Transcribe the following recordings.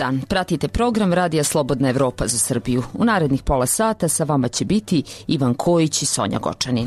dan, pratite program Radija Slobodna Evropa za Srbiju. U narednih pola sata sa vama će biti Ivan Kojić i Sonja Gočanin.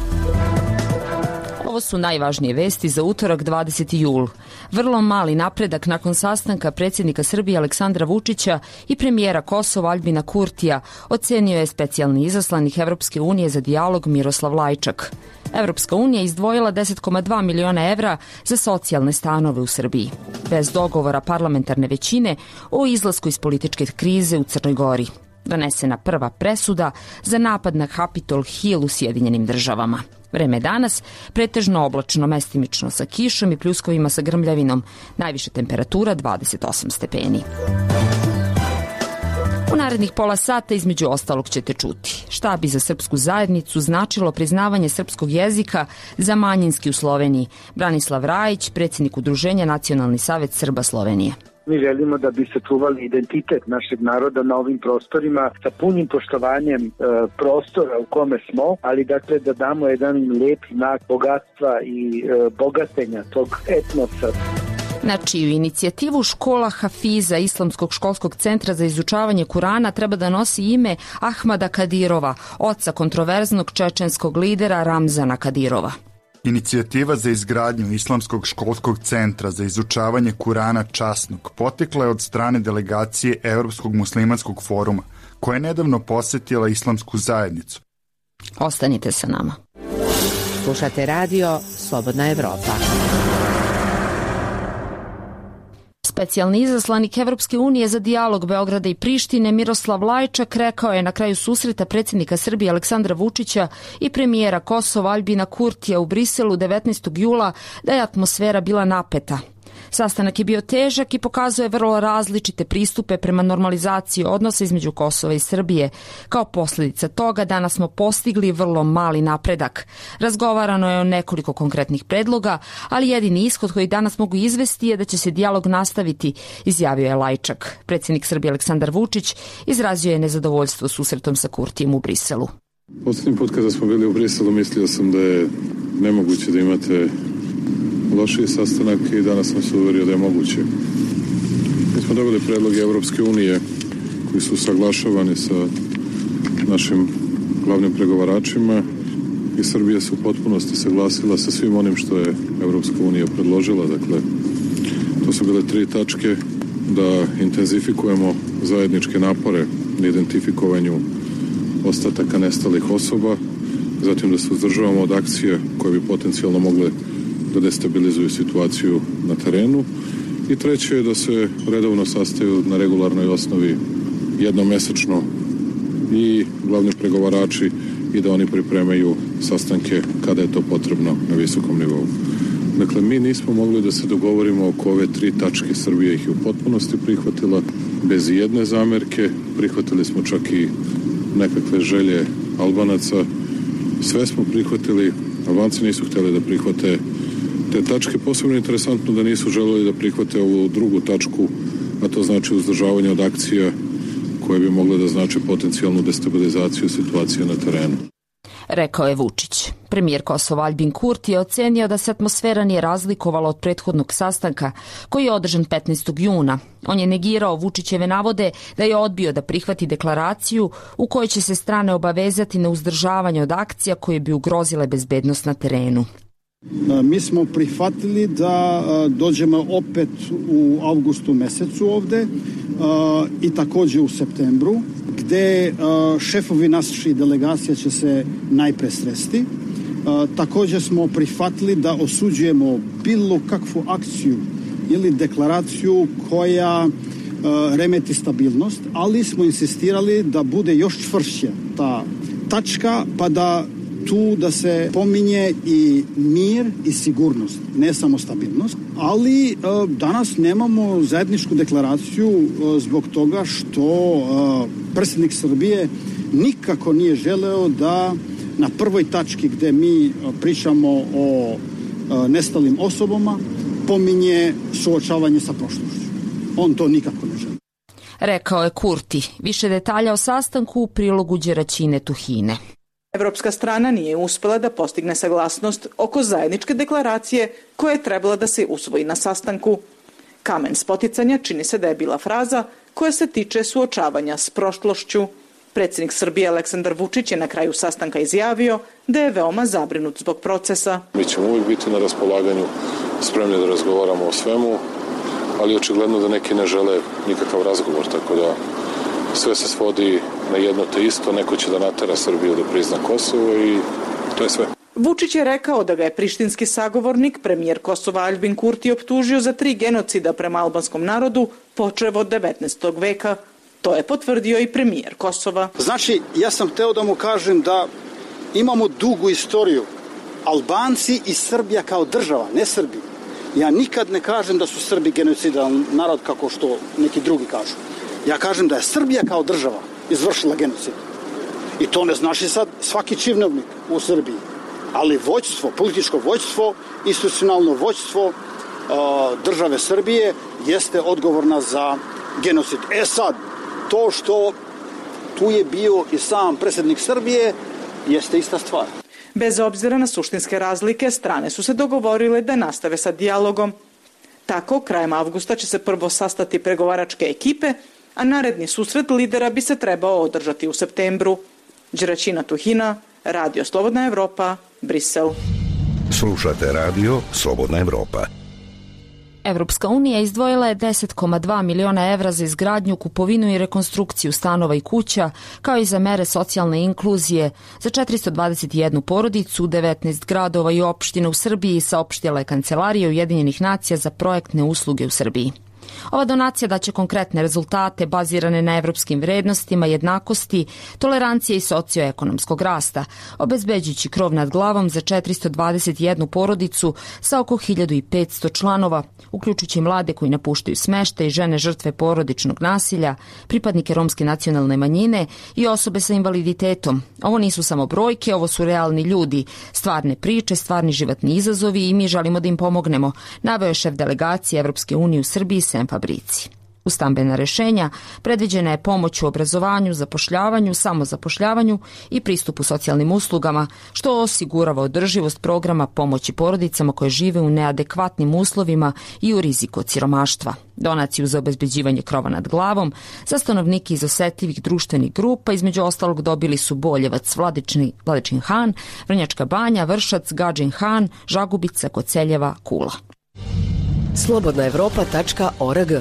Ovo su najvažnije vesti za utorak 20. jul. Vrlo mali napredak nakon sastanka predsjednika Srbije Aleksandra Vučića i premijera Kosova Aljbina Kurtija, ocenio je specijalni izaslanik Evropske unije za dijalog Miroslav Lajčak. Evropska unija izdvojila 10,2 miliona evra za socijalne stanove u Srbiji, bez dogovora parlamentarne većine o izlasku iz političke krize u Crnoj Gori. Donesena prva presuda za napad na Capitol Hill u Sjedinjenim Državama. Vreme danas pretežno oblačno, mestimično sa kišom i pljuskovima sa grmljavinom. Najviša temperatura 28 stepeni. U narednih pola sata između ostalog ćete čuti šta bi za srpsku zajednicu značilo priznavanje srpskog jezika za manjinski u Sloveniji. Branislav Rajić, predsjednik Udruženja Nacionalni savet Srba Slovenije. Mi želimo da bi sačuvali identitet našeg naroda na ovim prostorima sa punim poštovanjem prostora u kome smo, ali dakle da damo jedan lep znak bogatstva i bogatenja tog etnosa. Na čiju inicijativu škola Hafiza Islamskog školskog centra za izučavanje Kurana treba da nosi ime Ahmada Kadirova, oca kontroverznog čečenskog lidera Ramzana Kadirova. Inicijativa za izgradnju Islamskog školskog centra za izučavanje Kurana časnog potekla je od strane delegacije Evropskog muslimanskog foruma, koja je nedavno posjetila islamsku zajednicu. Ostanite sa nama. Slušate radio Slobodna Evropa. Specijalni izaslanik Evropske unije za dijalog Beograda i Prištine Miroslav Lajčak rekao je na kraju susreta predsjednika Srbije Aleksandra Vučića i premijera Kosova Aljbina Kurtija u Briselu 19. jula da je atmosfera bila napeta. Sastanak je bio težak i pokazuje vrlo različite pristupe prema normalizaciji odnosa između Kosova i Srbije. Kao posljedica toga danas smo postigli vrlo mali napredak. Razgovarano je o nekoliko konkretnih predloga, ali jedini ishod koji danas mogu izvesti je da će se dijalog nastaviti, izjavio je Lajčak. Predsjednik Srbije Aleksandar Vučić izrazio je nezadovoljstvo susretom sa Kurtijem u Briselu. Posljednji put kada smo bili u Briselu mislio sam da je nemoguće da imate lošiji sastanak i danas sam se uverio da je moguće. Mi smo dobili predloge Evropske unije koji su usaglašavani sa našim glavnim pregovaračima i Srbija se u potpunosti saglasila sa svim onim što je Evropska unija predložila. Dakle, to su bile 3 tačke: da intenzifikujemo zajedničke napore na identifikovanju ostataka nestalih osoba, zatim da se uzdržavamo od akcija koje bi potencijalno mogle da destabilizuju situaciju na terenu, i treće je da se redovno sastaju na regularnoj osnovi jednomesečno i glavni pregovarači i da oni pripremaju sastanke kada je to potrebno na visokom nivou. Dakle, mi nismo mogli da se dogovorimo oko ove 3 tačke. Srbija ih je u potpunosti prihvatila bez jedne zamerke. Prihvatili smo čak i nekakve želje Albanaca. Sve smo prihvatili. Albanci nisu htjeli da prihvate te tačke. Posebno interesantno da nisu želeli da prihvate ovu drugu tačku, a to znači uzdržavanje od akcija koje bi mogle da znače potencijalnu destabilizaciju situacije na terenu. Rekao je Vučić. Premijer Kosova Aljbin Kurti je ocenio da se atmosfera nije razlikovala od prethodnog sastanka koji je održan 15. juna. On je negirao Vučićeve navode da je odbio da prihvati deklaraciju u kojoj će se strane obavezati na uzdržavanje od akcija koje bi ugrozile bezbednost na terenu. Mi smo prihvatili da dođemo opet u avgustu mesecu ovde i također u septembru, gde šefovi naših delegacija će se najpre sresti. Također smo prihvatili da osuđujemo bilo kakvu akciju ili deklaraciju koja remeti stabilnost, ali smo insistirali da bude još čvršća ta tačka, pa da tu da se pominje i mir i sigurnost, ne samo stabilnost. Ali danas nemamo zajedničku deklaraciju zbog toga što predsjednik Srbije nikako nije želeo da na prvoj tački gdje mi pričamo o nestalim osobama pominje suočavanje sa prošlošću. On to nikako ne želi. Rekao je Kurti. Više detalja o sastanku u prilogu Đeraćine Tuhine. Evropska strana nije uspela da postigne saglasnost oko zajedničke deklaracije koja je trebala da se usvoji na sastanku. Kamen spoticanja čini se da je bila fraza koja se tiče suočavanja s prošlošću. Predsjednik Srbije Aleksandar Vučić je na kraju sastanka izjavio da je veoma zabrinut zbog procesa. Mi ćemo uvijek biti na raspolaganju, spremni da razgovaramo o svemu, ali očigledno da neki ne žele nikakav razgovor, tako da sve se svodi na jedno te isto, neko će da natera Srbiju da prizna Kosovo i to je sve. Vučić je rekao da ga je prištinski sagovornik, premijer Kosova Aljbin Kurti, optužio za 3 genocida prema albanskom narodu počev od 19. veka. To je potvrdio i premijer Kosova. Znači, ja sam hteo da mu kažem da imamo dugu istoriju. Albanci i Srbija kao država, ne Srbi. Ja nikad ne kažem da su Srbi genocidan narod kako što neki drugi kažu. Ja kažem da je Srbija kao država izvršila genocid. I to ne znači sad svaki činovnik u Srbiji. Ali vođstvo, političko vođstvo, institucionalno vođstvo države Srbije jeste odgovorna za genocid. Sad, to što tu je bio i sam predsjednik Srbije jeste ista stvar. Bez obzira na suštinske razlike, strane su se dogovorile da nastave sa dijalogom. Tako, krajem avgusta će se prvo sastati pregovaračke ekipe, a naredni susret lidera bi se trebao održati u septembru. Đeraćina Tuhina, Radio Slobodna Evropa, Brisel. Slušate Radio Slobodna Evropa. Evropska unija izdvojila je 10,2 miliona evra za izgradnju, kupovinu i rekonstrukciju stanova i kuća, kao i za mere socijalne inkluzije za 421 porodicu u 19 gradova i opština u Srbiji, saopštila je Kancelarija Ujedinjenih nacija za projektne usluge u Srbiji. Ova donacija daće konkretne rezultate bazirane na evropskim vrednostima, jednakosti, tolerancije i socioekonomskog rasta, obezbeđujući krov nad glavom za 421 porodicu sa oko 1500 članova, uključujući mlade koji napuštaju smeštaj i žene žrtve porodičnog nasilja, pripadnike romske nacionalne manjine i osobe sa invaliditetom. Ovo nisu samo brojke, ovo su realni ljudi, stvarne priče, stvarni životni izazovi i mi želimo da im pomognemo, naveo je šef delegacije Evropske unije u Srbiji Sem Fabrici. U stambena rešenja predviđena je pomoć u obrazovanju, zapošljavanju, samozapošljavanju i pristupu socijalnim uslugama, što osigurava održivost programa pomoći porodicama koje žive u neadekvatnim uslovima i u riziku od siromaštva. Donaciju za obezbeđivanje krova nad glavom za stanovnike iz osetljivih društvenih grupa između ostalog dobili su Boljevac, Vladičin Han, Vrnjačka Banja, Vršac, Gadžin Han, Žagubica, Koceljeva, Kula. slobodnaevropa.org.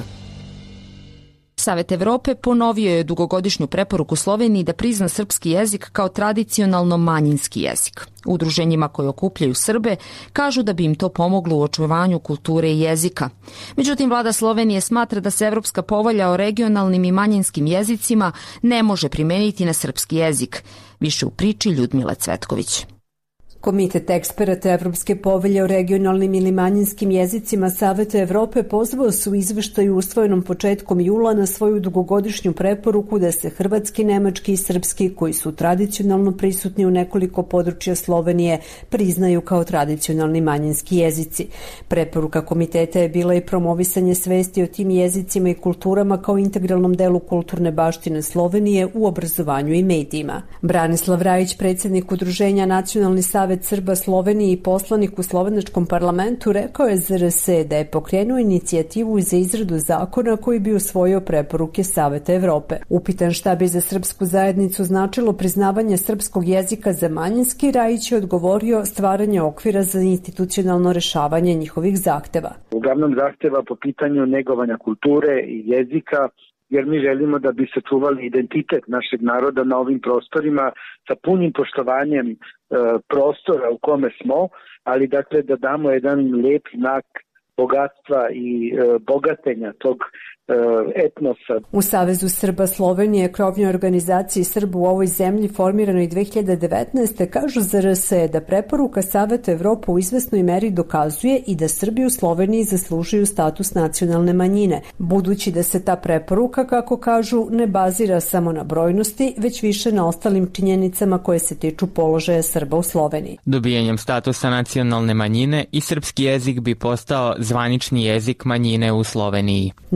Savet Evrope ponovio je dugogodišnju preporuku Sloveniji da prizna srpski jezik kao tradicionalno manjinski jezik. Udruženjima koje okupljaju Srbe kažu da bi im to pomoglo u očuvanju kulture i jezika. Međutim, vlada Slovenije smatra da se Evropska povelja o regionalnim i manjinskim jezicima ne može primeniti na srpski jezik. Više u priči Ljudmila Cvetković. Komitet eksperata Evropske povelje o regionalnim ili manjinskim jezicima Saveta Evrope pozvao se u izveštaju usvojenom početkom jula na svoju dugogodišnju preporuku da se hrvatski, nemački i srpski, koji su tradicionalno prisutni u nekoliko područja Slovenije, priznaju kao tradicionalni manjinski jezici. Preporuka komiteta je bila i promovisanje svesti o tim jezicima i kulturama kao integralnom delu kulturne baštine Slovenije u obrazovanju i medijima. Branislav Rajić, predsjednik Udruženja Nacionalni savet Srba Slovenije i poslanik u slovenačkom parlamentu, rekao je za RS da je pokrenuo inicijativu za izradu zakona koji bi usvojio preporuke Saveta Evrope. Upitan šta bi za srpsku zajednicu značilo priznavanje srpskog jezika za manjinski, Rajić je odgovorio stvaranje okvira za institucionalno rešavanje njihovih zahteva. Uglavnom zahteva po pitanju negovanja kulture i jezika, jer mi želimo da bi sačuvali identitet našeg naroda na ovim prostorima sa punim poštovanjem prostora u kome smo, ali dakle da damo jedan lep znak bogatstva i bogatenja tog etnosa. U Savezu Srba Slovenije, krovnoj organizaciji Srba u ovoj zemlji formiranoj 2019. kažu za RS da preporuka Saveta Evrope u izvesnoj meri dokazuje i da Srbi u Sloveniji zaslužuju status nacionalne manjine, budući da se ta preporuka, kako kažu, ne bazira samo na brojnosti, već više na ostalim činjenicama koje se tiču položaja Srba u Sloveniji. Dobijanjem statusa nacionalne manjine i srpski jezik bi postao zvanični jezik manjine u Sloveniji. Naveo je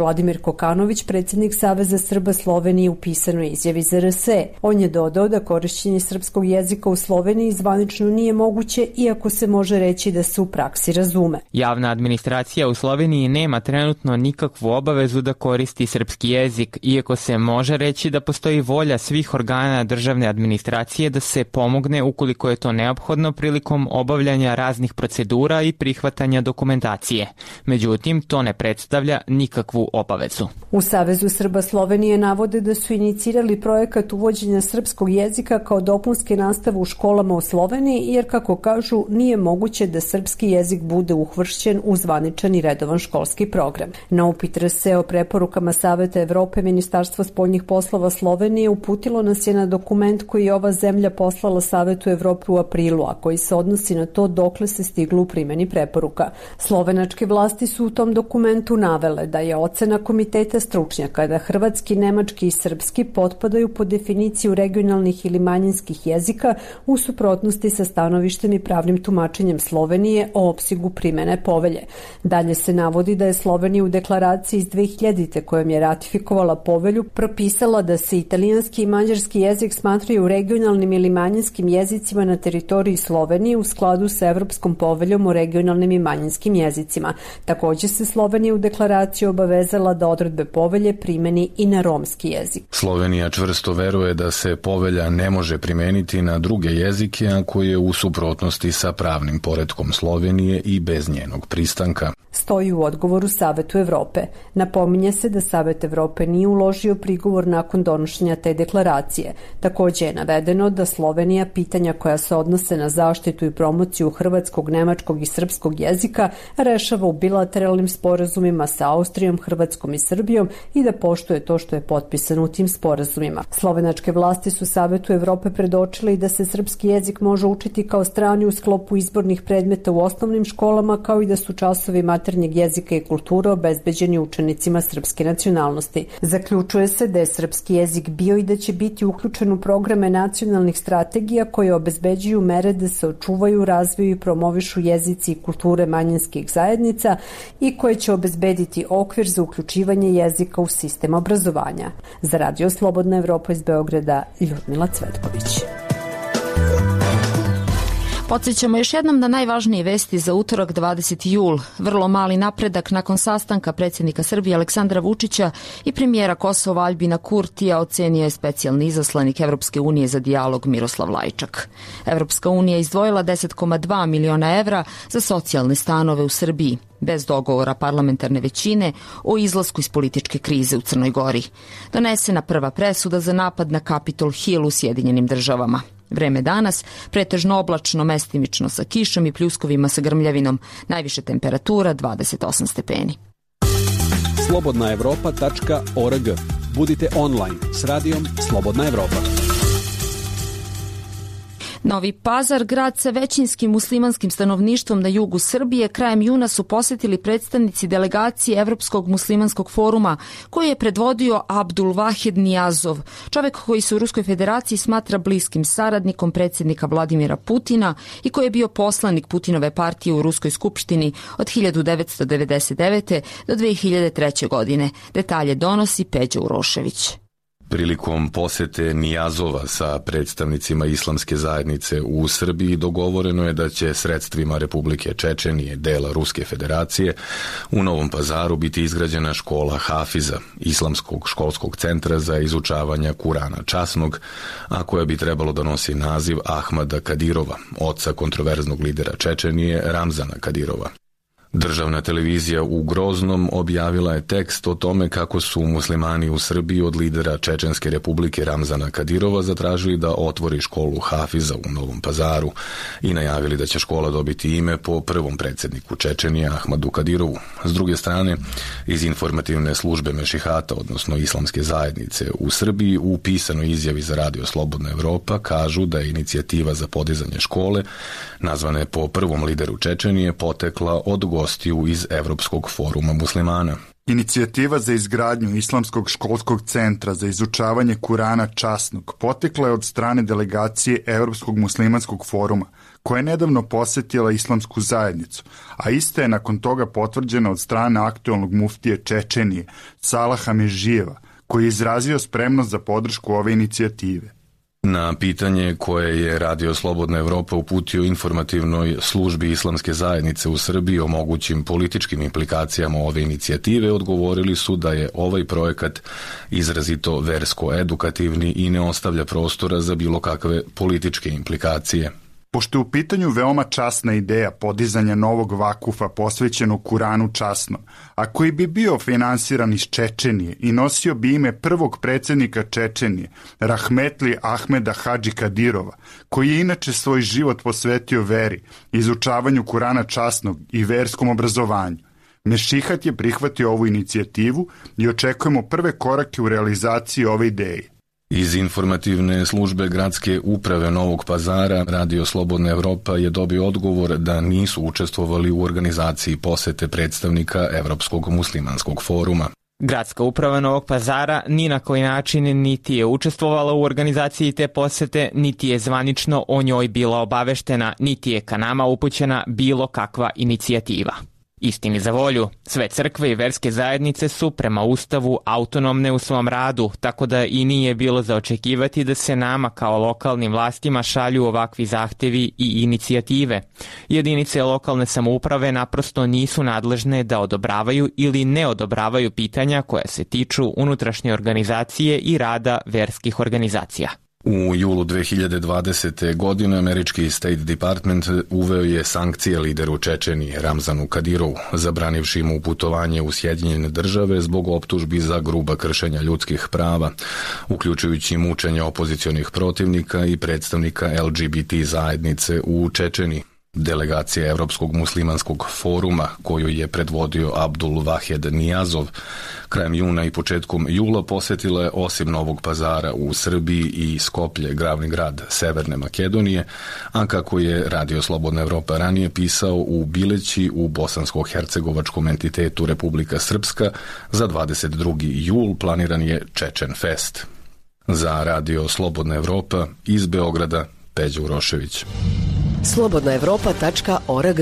Vladimir Kokanović, predsjednik Saveza Srba Slovenije, u pisanoj izjavi za RSE. On je dodao da korišćenje srpskog jezika u Sloveniji zvanično nije moguće, iako se može reći da se u praksi razume. Javna administracija u Sloveniji nema trenutno nikakvu obavezu da koristi srpski jezik, iako se može reći da postoji volja svih organa državne administracije da se pomogne ukoliko je to neophodno prilikom obavljanja raznih procedura i prihvatanja dokumentacije. Međutim, to ne predstavlja nikakvu obavezu. U Savezu Srba Slovenije navode da su inicirali projekat uvođenja srpskog jezika kao dopunske nastave u školama u Sloveniji, jer, kako kažu, nije moguće da srpski jezik bude uhvršćen u zvaničan i redovan školski program. Na upit RSE o preporukama Saveta Evrope, Ministarstvo spoljnih poslova Slovenije uputilo nas je na dokument koji je ova zemlja poslala Savetu Evrope u aprilu, a koji se odnosi na to dokle se stiglo u primjeni preporuka. Slovenačke vlasti su u tom dokumentu navele da je ocena komiteta stručnjaka da hrvatski, nemački i srpski potpadaju pod definiciju regionalnih ili manjinskih jezika u suprotnosti sa stanovištem i pravnim tumačenjem Slovenije o opsegu primene povelje. Dalje se navodi da je Slovenija u deklaraciji iz 2000. kojom je ratifikovala povelju propisala da se italijanski i mađarski jezik smatraju regionalnim ili manjinskim jezicima na teritoriji Slovenije u skladu sa Evropskom poveljom o regionalnim i manjinskim jezicima. Također se Slovenija u deklaraciji obavezala da odredbe povelje primeni i na romski jezik. Slovenija čvrsto veruje da se povelja ne može primeniti na druge jezike ako je u suprotnosti sa pravnim poretkom Slovenije i bez njenog pristanka. Stoji u odgovoru Savetu Evrope. Napominje se da Savet Evrope nije uložio prigovor nakon donošenja te deklaracije. Također je navedeno da Slovenija pitanja koja se odnose na zaštitu i promociju hrvatskog, nemačkog i srpskog jezika rešava u bilateralnim sporazumima sa Austrijom, Hrvatskom i Srbijom i da poštuje to što je potpisano u tim sporazumima. Slovenačke vlasti su Savetu Evrope predočili da se srpski jezik može učiti kao strani u sklopu izbornih predmeta u osnovnim školama, kao i da su časovi maternjeg jezika i kulture obezbeđeni učenicima srpske nacionalnosti. Zaključuje se da je srpski jezik bio i da će biti uključen u programe nacionalnih strategija koje obezbeđuju mere da se očuvaju, razviju i promovišu jezici i kulture manjinskih zajednica i koje će obezbediti okvir za uključivanje jezika u sistem obrazovanja. Za Radio Slobodna Evropa iz Beograda, Ljudmila Cvetković. Podsjećamo još jednom na najvažnije vesti za utorak 20. jul. Vrlo mali napredak nakon sastanka predsjednika Srbije Aleksandra Vučića i premijera Kosova Aljbina Kurtija ocenio je specijalni izaslanik Evropske unije za dijalog Miroslav Lajčak. Evropska unija izdvojila 10,2 miliona evra za socijalne stanove u Srbiji, bez dogovora parlamentarne većine o izlasku iz političke krize u Crnoj Gori. Donesena prva presuda za napad na Capitol Hill u Sjedinjenim Državama. Vreme danas pretežno oblačno, mestimično sa kišom i pljuskovima sa grmljavinom. Najviše temperatura 28 stepeni. slobodnaevropa.org. Budite online s radijom Slobodna Evropa. Novi Pazar, grad sa većinskim muslimanskim stanovništvom na jugu Srbije, krajem juna su posjetili predstavnici delegacije Evropskog muslimanskog foruma, koji je predvodio Abdul Vahed Nijazov, čovjek koji se u Ruskoj federaciji smatra bliskim saradnikom predsjednika Vladimira Putina i koji je bio poslanik Putinove partije u Ruskoj skupštini od 1999. do 2003. godine. Detalje donosi Peđa Urošević. Prilikom posete Nijazova sa predstavnicima islamske zajednice u Srbiji dogovoreno je da će sredstvima Republike Čečenije, dela Ruske federacije, u Novom Pazaru biti izgrađena škola Hafiza, islamskog školskog centra za izučavanje Kurana časnog, a koja bi trebalo da nosi naziv Ahmada Kadirova, oca kontroverznog lidera Čečenije Ramzana Kadirova. Državna televizija u Groznom objavila je tekst o tome kako su muslimani u Srbiji od lidera Čečenske republike Ramzana Kadirova zatražili da otvori školu Hafiza u Novom Pazaru i najavili da će škola dobiti ime po prvom predsjedniku Čečenije Ahmadu Kadirovu. S druge strane, iz informativne službe Mešihata, odnosno islamske zajednice u Srbiji, u pisanoj izjavi za Radio Slobodna Evropa kažu da je inicijativa za podizanje škole, nazvana je po prvom lideru Čečenije, potekla od gostiju iz Evropskog foruma muslimana. Inicijativa za izgradnju Islamskog školskog centra za izučavanje Kurana časnog potekla je od strane delegacije Evropskog muslimanskog foruma, koja je nedavno posetila islamsku zajednicu, a ista je nakon toga potvrđena od strane aktualnog muftije Čečenije, Salaha Mežijeva, koji je izrazio spremnost za podršku ove inicijative. Na pitanje koje je Radio Slobodna Evropa uputio informativnoj službi Islamske zajednice u Srbiji o mogućim političkim implikacijama ove inicijative odgovorili su da je ovaj projekat izrazito versko-edukativni i ne ostavlja prostora za bilo kakve političke implikacije. Pošto je u pitanju veoma časna ideja podizanja novog vakufa posvećenog Kuranu časnom, a koji bi bio finansiran iz Čečenije i nosio bi ime prvog predsjednika Čečenije, Rahmetli Ahmeda Hadži Kadirova, koji je inače svoj život posvetio veri, izučavanju Kurana časnog i verskom obrazovanju, Mešihat je prihvatio ovu inicijativu i očekujemo prve korake u realizaciji ove ideje. Iz informativne službe gradske uprave Novog Pazara Radio Slobodna Evropa je dobio odgovor da nisu učestvovali u organizaciji posete predstavnika Evropskog muslimanskog foruma. Gradska uprava Novog Pazara ni na koji način niti je učestvovala u organizaciji te posete, niti je zvanično o njoj bila obaveštena, niti je ka nama upućena bilo kakva inicijativa. Istini za volju, sve crkve i verske zajednice su prema Ustavu autonomne u svom radu, tako da i nije bilo za očekivati da se nama kao lokalnim vlastima šalju ovakvi zahtevi i inicijative. Jedinice lokalne samouprave naprosto nisu nadležne da odobravaju ili ne odobravaju pitanja koja se tiču unutrašnje organizacije i rada verskih organizacija. U julu 2020. godine američki State Department uveo je sankcije lideru Čečenije Ramzanu Kadirovu, zabranivši mu putovanje u Sjedinjene države zbog optužbi za gruba kršenja ljudskih prava, uključujući mučenje opozicionih protivnika i predstavnika LGBT zajednice u Čečeniji. Delegacija Evropskog muslimanskog foruma, koju je predvodio Abdul Vahed Nijazov, krajem juna i početkom jula posetila je osim Novog Pazara u Srbiji i Skoplje, glavni grad Severne Makedonije, a kako je Radio Slobodna Evropa ranije pisao, u Bileći u bosansko-hercegovačkom entitetu Republika Srpska za 22. jul planiran je Čečen Fest. Za Radio Slobodna Evropa iz Beograda, Peđa Urošević. slobodnaevropa.org.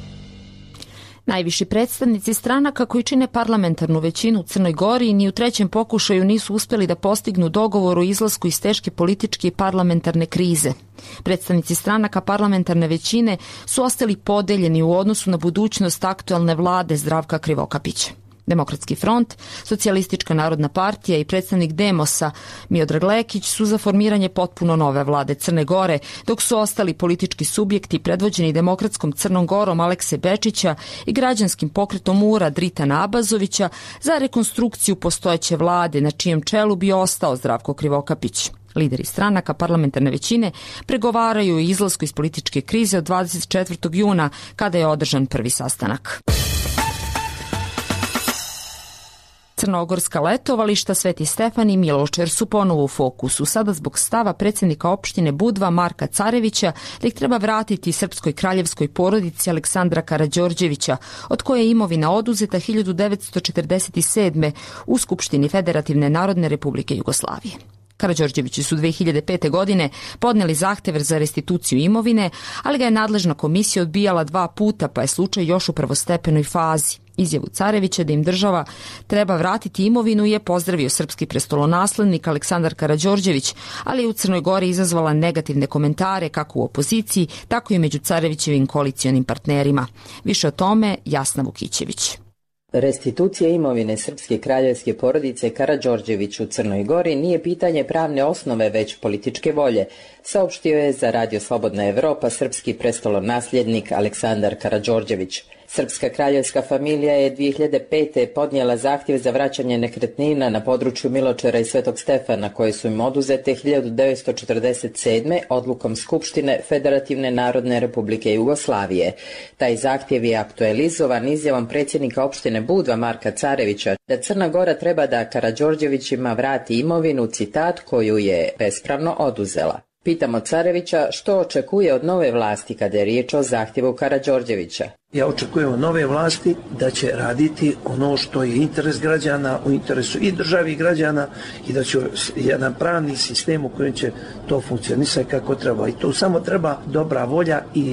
Najviši predstavnici stranaka koji čine parlamentarnu većinu u Crnoj Gori ni u trećem pokušaju nisu uspeli da postignu dogovor o izlasku iz teške političke i parlamentarne krize. Predstavnici stranaka parlamentarne većine su ostali podeljeni u odnosu na budućnost aktualne vlade Zdravka Krivokapića. Demokratski front, Socijalistička narodna partija i predstavnik Demosa Miodrag Lekić su za formiranje potpuno nove vlade Crne Gore, dok su ostali politički subjekti predvođeni Demokratskom Crnom Gorom Alekse Bečića i građanskim pokretom URA Dritana Abazovića za rekonstrukciju postojeće vlade na čijem čelu bi ostao Zdravko Krivokapić. Lideri stranaka parlamentarne većine pregovaraju o izlasku iz političke krize od 24. juna kada je održan prvi sastanak. Crnogorska letovališta Sveti Stefan i Miločer su ponovo u fokusu, sada zbog stava predsjednika opštine Budva Marka Carevića da ih treba vratiti srpskoj kraljevskoj porodici Aleksandra Karađorđevića, od koje je imovina oduzeta 1947. u Skupštini Federativne Narodne Republike Jugoslavije. Karađorđevići su 2005. godine podneli zahtev za restituciju imovine, ali ga je nadležna komisija odbijala 2 puta, pa je slučaj još u prvostepenoj fazi. Izjavu Carevića da im država treba vratiti imovinu je pozdravio srpski prestolonaslednik Aleksandar Karađorđević, ali je u Crnoj Gori izazvala negativne komentare kako u opoziciji, tako i među Carevićevim koalicionim partnerima. Više o tome Jasna Vukićević. Restitucija imovine srpske kraljevske porodice Karađorđević u Crnoj Gori nije pitanje pravne osnove, već političke volje, saopštio je za Radio Slobodna Evropa srpski prestolonasljednik Aleksandar Karađorđević. Srpska kraljevska familija je 2005. podnijela zahtjev za vraćanje nekretnina na području Miločera i Svetog Stefana, koje su im oduzete 1947. odlukom Skupštine Federativne Narodne Republike Jugoslavije. Taj zahtjev je aktualizovan izjavom predsjednika opštine Budva Marka Carevića da Crna Gora treba da Karađorđevićima vrati imovinu, citat, koju je bespravno oduzela. Pitamo Carevića što očekuje od nove vlasti kada je riječ o zahtjevu Karađorđevića. Ja očekujem od nove vlasti da će raditi ono što je interes građana, u interesu i državi i građana, i da će jedan pravni sistem u kojem će to funkcionisati kako treba. I tu samo treba dobra volja i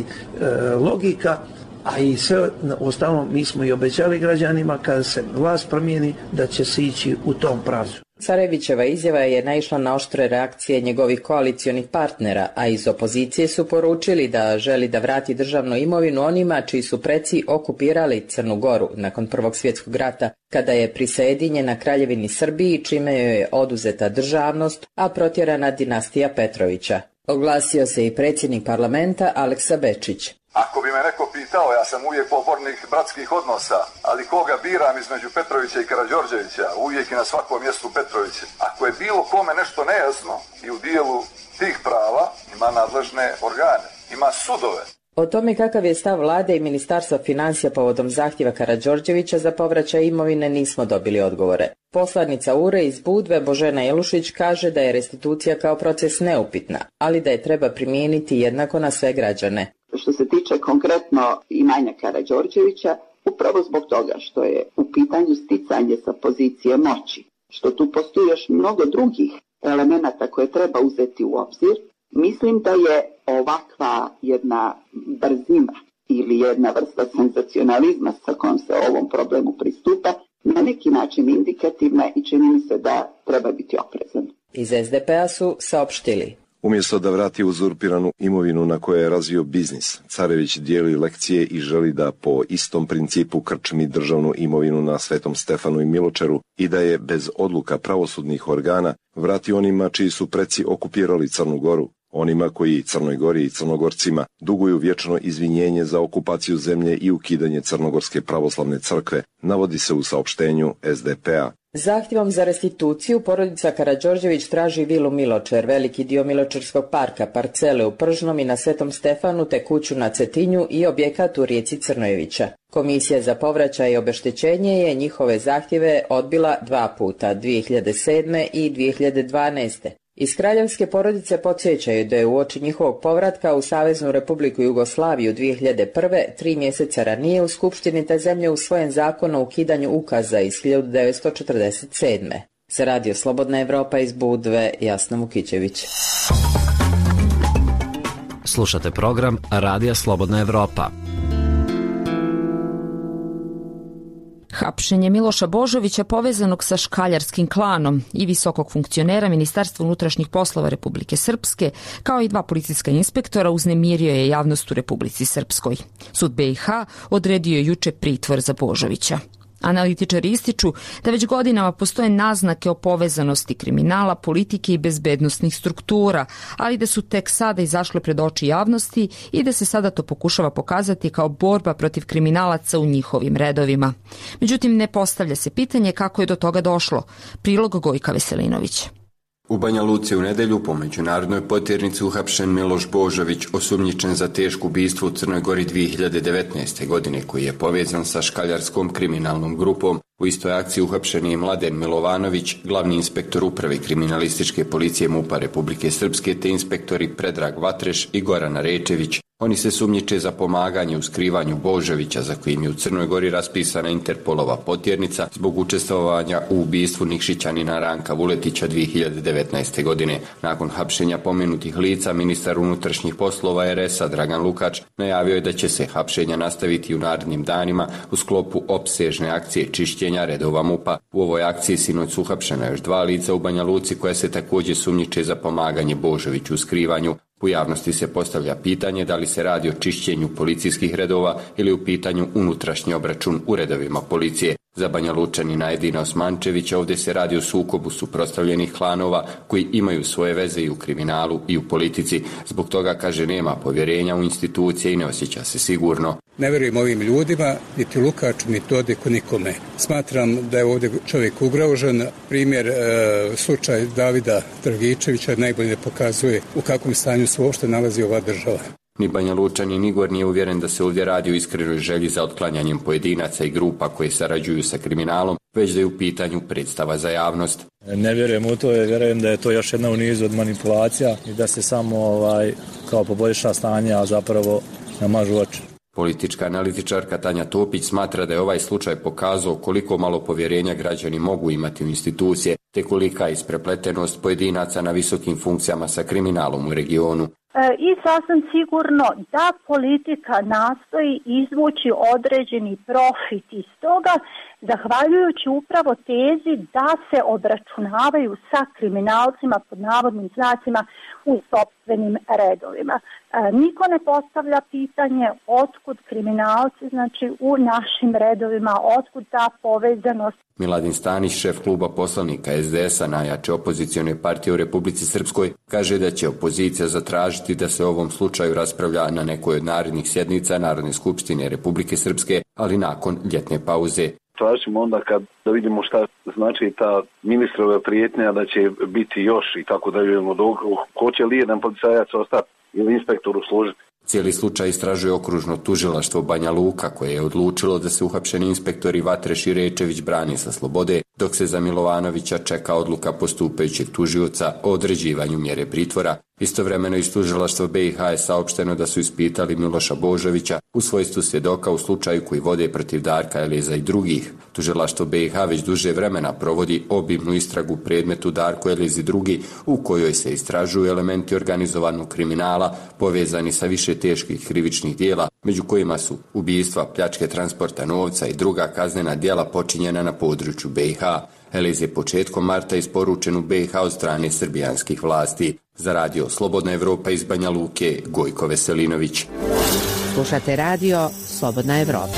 logika, a i sve ostalom mi smo i obećali građanima kada se vlast promijeni da će se ići u tom pravcu. Carevićeva izjava je naišla na oštre reakcije njegovih koalicionih partnera, a iz opozicije su poručili da želi da vrati državnu imovinu onima čiji su preci okupirali Crnu Goru nakon Prvog svjetskog rata, kada je prisajedinjena Kraljevini Srbiji, čime joj je oduzeta državnost, a protjerana dinastija Petrovića. Oglasio se i predsjednik parlamenta Aleksa Bečić. Ako bi me neko pitao, ja sam uvijek pobornik bratskih odnosa, ali koga biram između Petrovića i Karađorđevića, uvijek i na svakom mjestu Petrović. Ako je bilo kome nešto nejasno i u dijelu tih prava, ima nadležne organe, ima sudove. O tome kakav je stav vlade i ministarstva financija povodom zahtjeva Karađorđevića za povraćaj imovine nismo dobili odgovore. Poslanica URE iz Budve Božena Jelušić kaže da je restitucija kao proces neupitna, ali da je treba primijeniti jednako na sve građane. Što se tiče konkretno imanja Karađorđevića, upravo zbog toga što je u pitanju sticanje sa pozicije moći, što tu postoji još mnogo drugih elemenata koje treba uzeti u obzir, mislim da je ovakva jedna brzina ili jedna vrsta senzacionalizma sa kojom se ovom problemu pristupa na neki način indikativna i čini mi se da treba biti oprezan. Iz SDP-a su saopštili: umjesto da vrati uzurpiranu imovinu na kojoj je razvio biznis, Carević dijeli lekcije i želi da po istom principu krčmi državnu imovinu na Svetom Stefanu i Miločeru i da je bez odluka pravosudnih organa vrati onima čiji su preci okupirali Crnu Goru, onima koji Crnoj Gori i Crnogorcima duguju vječno izvinjenje za okupaciju zemlje i ukidanje Crnogorske pravoslavne crkve, navodi se u saopštenju SDP-a. Zahtjevom za restituciju porodica Karađorđević traži vilu Miločer, veliki dio Miločerskog parka, parcele u Pržnom i na Svetom Stefanu te kuću na Cetinju i objekat u rijeci Crnojevića. Komisija za povraćaj i obeštećenje je njihove zahtjeve odbila 2 puta, 2007. i 2012. Iz kraljevske porodice podsjećaju da je uoči njihovog povratka u Saveznu Republiku Jugoslaviju 2001. 3 mjeseca ranije u Skupštini te zemlje usvojen zakon o ukidanju ukaza iz 1947. Za Radio Slobodna Evropa iz Budve, Jasna Vukićević. Slušate program Radija Slobodna Evropa. Hapšenje Miloša Božovića povezanog sa škaljarskim klanom i visokog funkcionera Ministarstva unutrašnjih poslova Republike Srpske, kao i 2 policijska inspektora, uznemirio je javnost u Republici Srpskoj. Sud BiH odredio je juče pritvor za Božovića. Analitičari ističu da već godinama postoje naznake o povezanosti kriminala, politike i bezbednosnih struktura, ali da su tek sada izašle pred oči javnosti i da se sada to pokušava pokazati kao borba protiv kriminalaca u njihovim redovima. Međutim, ne postavlja se pitanje kako je do toga došlo. Prilog Gojka Veselinović. U Banja Luci u nedelju po međunarodnoj potjernici uhapšen Miloš Božović, osumnjičen za teško ubistvo u Crnoj Gori 2019. godine, koji je povezan sa škaljarskom kriminalnom grupom. U istoj akciji uhapšen je Mladen Milovanović, glavni inspektor uprave kriminalističke policije MUP-a Republike Srpske, te inspektori Predrag Vatreš i Gorana Rečević. Oni se sumnjiče za pomaganje u skrivanju Božovića, za kojim je u Crnoj Gori raspisana Interpolova potjernica zbog učestvovanja u ubistvu Nikšićanina Ranka Vuletića 2019. godine. Nakon hapšenja pomenutih lica, ministar unutrašnjih poslova RS-a Dragan Lukač najavio je da će se hapšenja nastaviti u narednim danima u sklopu opsežne akcije čišćenja redova MUP-a. U ovoj akciji sinoć su uhapšena još 2 lica u Banja Luci koja se također sumnjiče za pomaganje Božoviću u skrivanju. U javnosti se postavlja pitanje da li se radi o čišćenju policijskih redova ili u pitanju unutrašnji obračun u redovima policije. Za Banja Lučanina Edina Osmančevića ovdje se radi o sukobu suprotstavljenih klanova koji imaju svoje veze i u kriminalu i u politici. Zbog toga, kaže, nema povjerenja u institucije i ne osjeća se sigurno. Ne vjerujem ovim ljudima, niti Lukaču, niti Dodiku, nikome. Smatram da je ovdje čovjek ugrožen. Primjer, slučaj Davida Dragičevića najbolje pokazuje u kakvom stanju se uopšte nalazi ova država. Ni Banja Lučanin Igor nije uvjeren da se ovdje radi o iskrenoj želji za otklanjanjem pojedinaca i grupa koje sarađuju sa kriminalom, već da je u pitanju predstava za javnost. Ne vjerujem u to, vjerujem da je to još jedna u nizu od manipulacija i da se samo kao poboljša stanje, a zapravo namažu oči. Politička analitičarka Tanja Topić smatra da je ovaj slučaj pokazao koliko malo povjerenja građani mogu imati u institucije, te kolika je isprepletenost pojedinaca na visokim funkcijama sa kriminalom u regionu. I sasvim sigurno da politika nastoji izvući određeni profit iz toga, zahvaljujući upravo tezi da se obračunavaju sa kriminalcima pod navodnim znacima u sopstvenim redovima. Niko ne postavlja pitanje otkud kriminalci, znači u našim redovima, otkud ta povezanost. Miladin Stanić, šef kluba poslanika SDS-a najjače opozicione partije u Republici Srpskoj, kaže da će opozicija zatražiti da se o ovom slučaju raspravlja na nekoj od narednih sjednica Narodne skupštine Republike Srpske, ali nakon ljetne pauze. Tražimo onda da vidimo šta znači ta ministrova prijetnja da će biti još i tako da vidimo hoće li jedan policajac ostati ili inspektor u službi. Cijeli slučaj istražuje okružno tužilaštvo Banja Luka, koje je odlučilo da se uhapšeni inspektori Vatre Širečević brani sa slobode, dok se za Milovanovića čeka odluka postupajućeg tužioca o određivanju mjere pritvora. Istovremeno iz tužilaštva BiH je saopšteno da su ispitali Miloša Božovića u svojstvu svjedoka u slučaju koji vode protiv Darka Eleza i drugih. Tužilaštvo BiH već duže vremena provodi obimnu istragu predmetu Darko Elez i drugi, u kojoj se istražuju elementi organizovanog kriminala povezani sa više teških krivičnih dijela, među kojima su ubistva, pljačke transporta novca i druga kaznena djela počinjena na području BiH. Elez je početkom marta isporučen u BiH od strane srbijanskih vlasti. Za radio Slobodna Evropa iz Banja Luke, Gojko Veselinović. Slušate radio Slobodna Evropa.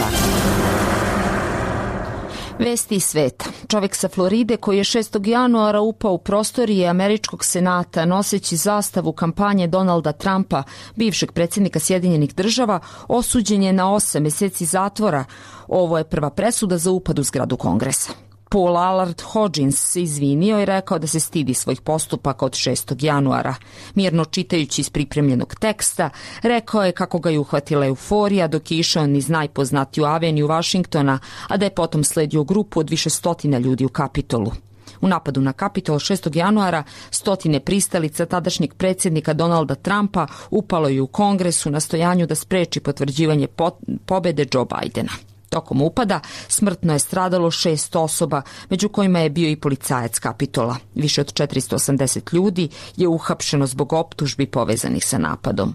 Vesti iz sveta. Čovjek sa Floride koji je 6. januara upao u prostorije Američkog senata noseći zastavu kampanje Donalda Trumpa, bivšeg predsjednika Sjedinjenih država, osuđen je na 8 mjeseci zatvora. Ovo je prva presuda za upad u zgradu Kongresa. Paul Allard Hodgins se izvinio i rekao da se stidi svojih postupaka od 6. januara. Mirno čitajući iz pripremljenog teksta, rekao je kako ga je uhvatila euforija dok je išao niz najpoznatiju aveniju Vašingtona, a da je potom sledio grupu od više stotina ljudi u Kapitolu. U napadu na Kapitol 6. januara stotine pristalica tadašnjeg predsjednika Donalda Trumpa upalo je u Kongres u nastojanju da spreči potvrđivanje pobjede Joe Bidena. Tokom upada smrtno je stradalo 6 osoba, među kojima je bio i policajac Kapitola. Više od 480 ljudi je uhapšeno zbog optužbi povezanih sa napadom.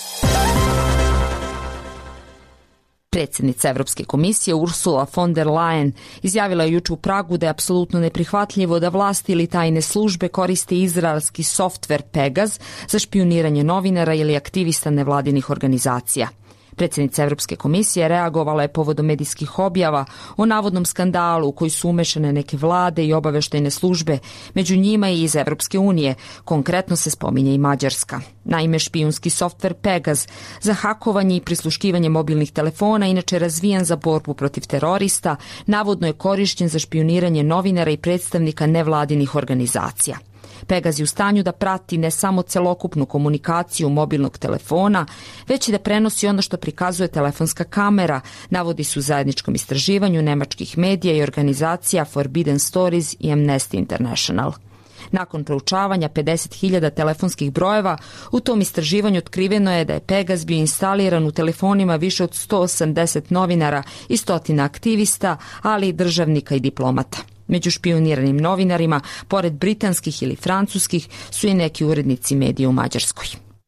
Predsjednica Evropske komisije Ursula von der Leyen izjavila je jučer u Pragu da je apsolutno neprihvatljivo da vlasti ili tajne službe koriste izraelski softver Pegaz za špijuniranje novinara ili aktivista nevladinih organizacija. Predsjednica Evropske komisije reagovala je povodom medijskih objava o navodnom skandalu u koji su umešane neke vlade i obaveštajne službe, među njima i iz Evropske unije, konkretno se spominje i Mađarska. Naime, špijunski softver Pegaz za hakovanje i prisluškivanje mobilnih telefona, inače razvijan za borbu protiv terorista, navodno je korišćen za špijuniranje novinara i predstavnika nevladinih organizacija. Pegaz je u stanju da prati ne samo celokupnu komunikaciju mobilnog telefona, već i da prenosi ono što prikazuje telefonska kamera, navodi se u zajedničkom istraživanju nemačkih medija i organizacija Forbidden Stories i Amnesty International. Nakon proučavanja 50.000 telefonskih brojeva, u tom istraživanju otkriveno je da je Pegaz bio instaliran u telefonima više od 180 novinara i 100 aktivista, ali i državnika i diplomata. Među špijuniranim novinarima, pored britanskih ili francuskih, su i neki urednici medija u Mađarskoj.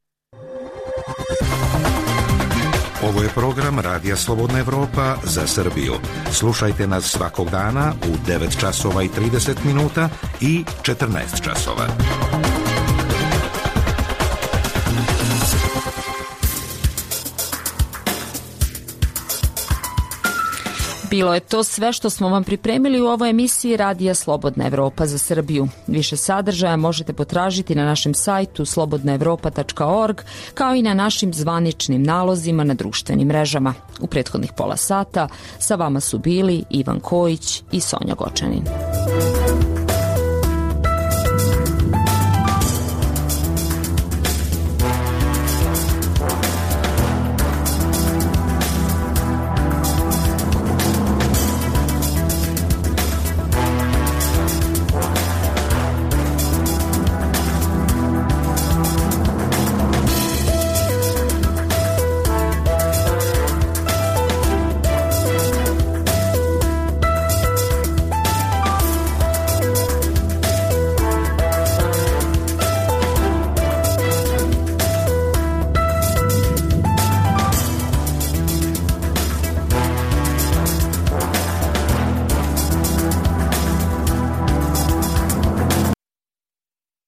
Ovo je program Radija Slobodna Evropa za Srbiju. Slušajte nas svakog dana u 9 časova i 30 minuta i 14 časova. Bilo je to sve što smo vam pripremili u ovoj emisiji Radija Slobodna Evropa za Srbiju. Više sadržaja možete potražiti na našem sajtu slobodnaevropa.org, kao i na našim zvaničnim nalozima na društvenim mrežama. U prethodnih pola sata sa vama su bili Ivan Kojić i Sonja Gočanin.